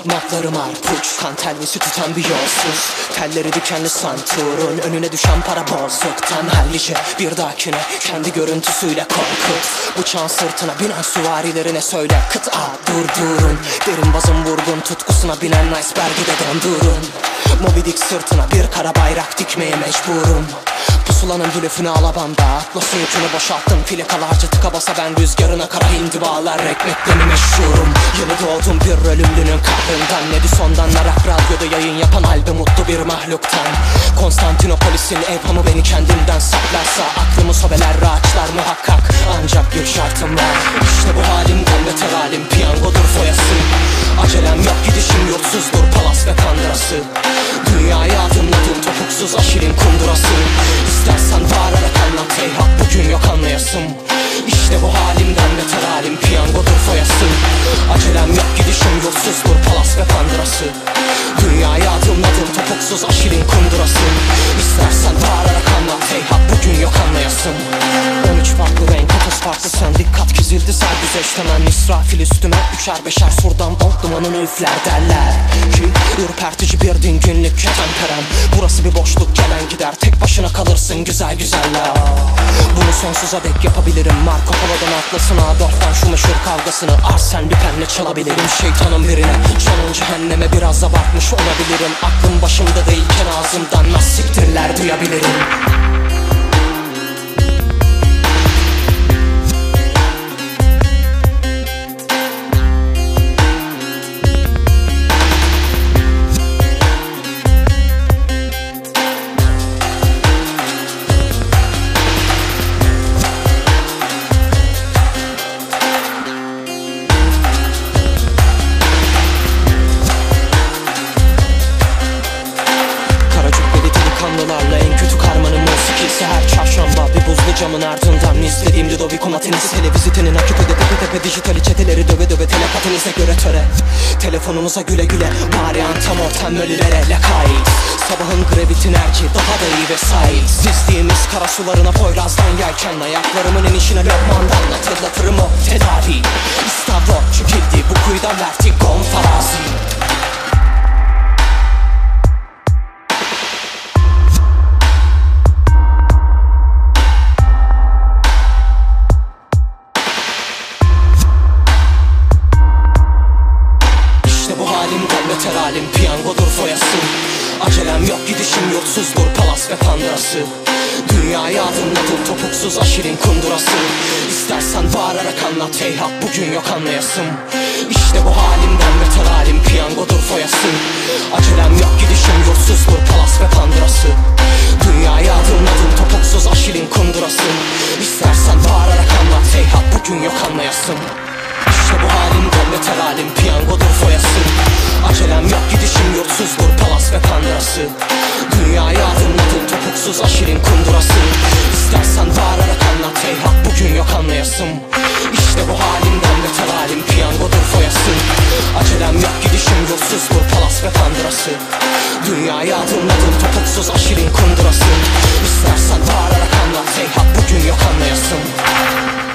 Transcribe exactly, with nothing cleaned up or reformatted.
Parmaklarım arpuç, kan telvesi tutan bir yolsuz. Telleri dikenli santurun, önüne düşen para bozuktan. Hallice bir dahakine kendi görüntüsüyle korkut. Bıçağın sırtına binen süvarilerine söyle kıta durdurun. Derin bazın vurgun tutkusuna binen iceberg'i de dondurun. Moby Dick sırtına bir kara bayrak dikmeye mecburum. Pusulanın blöfünü alabanda Atlas'ın yükünü boşalttım filikalarca tıka basa ben rüzgarına kara hindibalar ekmeklerini meşhurum. Yeni doğdum bir ölümlünün kahrından. Edison'dan narak radyoda yayın yapan halde mutlu bir mahluktan. Konstantinopolis'in evhamı beni kendimden saklarsa aklımı sobeler ağaçlar muhakkak. Ancak bir şartım var, İşte bu halimden beter halim piyangodur foyası. Acelem yok gidişim yurtsuzdur palas ve kandırası. Dünyayı adımladım topuksuz aşirin kundurası. İstersen bağırarak anlat heyhat bugün yok anlayasım. İşte bu halimden beter halim piyangodur foyası. Acelem yok gidişim yurtsuzdur palas ve kandırası. Dünyayı adımladım topuksuz aşirin kundurası. İstersen bağırarak anlat heyhat bugün yok anlayasım. On üç farklı renk otuz farklı sen dikkat çizildi sergüzeştemen. İsrafil üstüme üçer beşer surdan bol dumanını üfler derler ki ürpertici bir dinginlik ketenperem. Burası bir boşluk gelen gider tek başına kalırsın güzel güzeller. Bunu sonsuza dek yapabilirim. Marco Polo'dan Atlas'ın Adolf'tan şu meşhur kavgasını Arsen Lupin'le çalabilirim. Şeytanın birine canın cehenneme biraz abartmış olabilirim. Aklım başımda değilken ağzımdan nasıl siktirler duyabilirim. En kötü karmanın musikisi her çarşamba bir buzlu camın ardından izlediğim Ludovico matinesi televizitenin akıpede tepe tepe dijitali çeteleri döve döve telepatinize göre töre. Telefonumuza güle güle bari antam ortam ölülere lakayt. Sabahın grevitinerci daha da iyi ve sahil. Sizdiğimiz kara sularına Poyraz'dan yelken ayaklarımın inişine lokmandan hatırlatırım o tedavi. İstavro çekildi bu kuyudan vertigon farazi. Beter halim piyangodur foyası. Acelem yok gidişim yurtsuzdur palas ve kandırası. Dünyayı adımladım topuksuz aşirin kundurası. İstersen bağırarak anlat heyhat bugün yok anlayasım. İşte bu halimden beter halim piyangodur foyası. Acelem yok gidişim yurtsuzdur palas ve kandırası. Dünyayı adımladım topuksuz aşirin kundurası. İstersen bağırarak anlat heyhat bugün yok anlayasım. İşte bu halimden beter halim piyangodur foyası. Acelem yok gidişim yurtsuzdur palas ve kandırası. Dünyayı adımladım topuksuz aşirin kundurası. İstersen bağırarak anlat heyhat bugün yok anlayasım. İşte bu halimden beter halim piyangodur foyası. Acelem yok gidişim yurtsuzdur palas ve kandırası. Dünyayı adımladım topuksuz aşirin kundurası. İstersen bağırarak anlat heyhat bugün yok anlayasım.